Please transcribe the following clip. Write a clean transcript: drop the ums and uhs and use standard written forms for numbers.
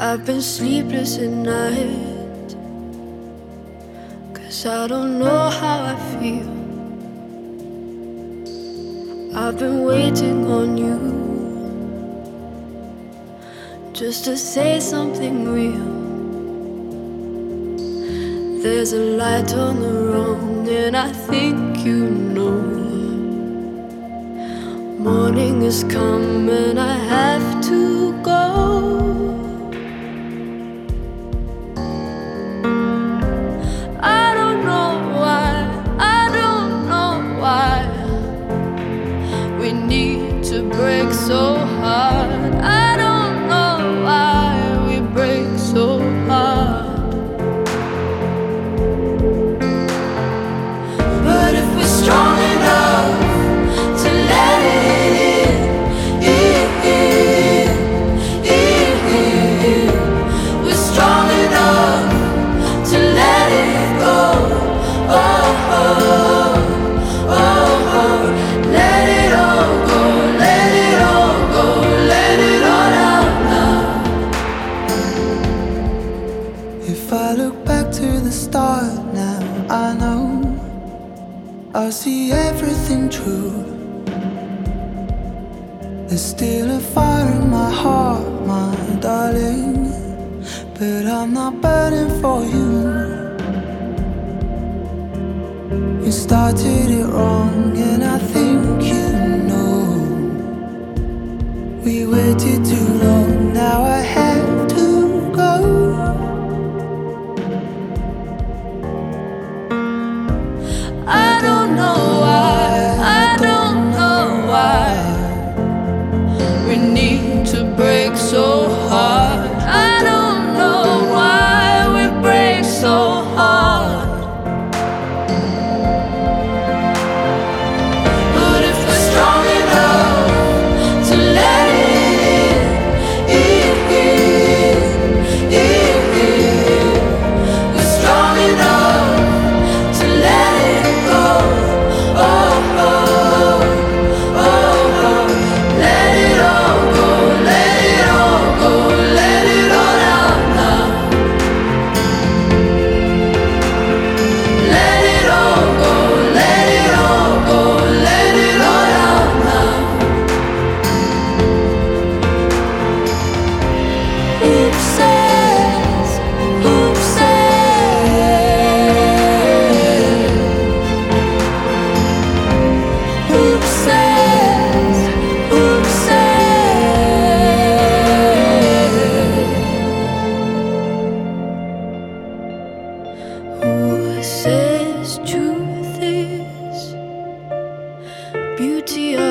I've been sleepless at night, 'cause I don't know how I feel. I've been waiting on you just to say something real. There's a light on the wrong, and I think you know. Morning has come and I have to go. I don't know why, I don't know why we need to break so hard. I don't know why we break so hard. But if we're strong enough to let it in, we're strong enough to let it go. Oh, oh, oh, oh. Let it all go, let it all go, let it all out now. If I look back to the start now, I know I'll see everything true. There's still a fire in my heart, my darling, but I'm not burning for you. You started it wrong, and I think you know. We waited too long, now I have to go. I don't know why, I don't know why we need to break so hard. I don't know why we break so hard. But if we're strong enough to let it in, we're strong enough to let it go. Oh, oh, oh, oh. Let it all go, let it all go, let it all out now. Let it all go, let it all go, let it all out now. Who says, who says, who says, who says truth is beauty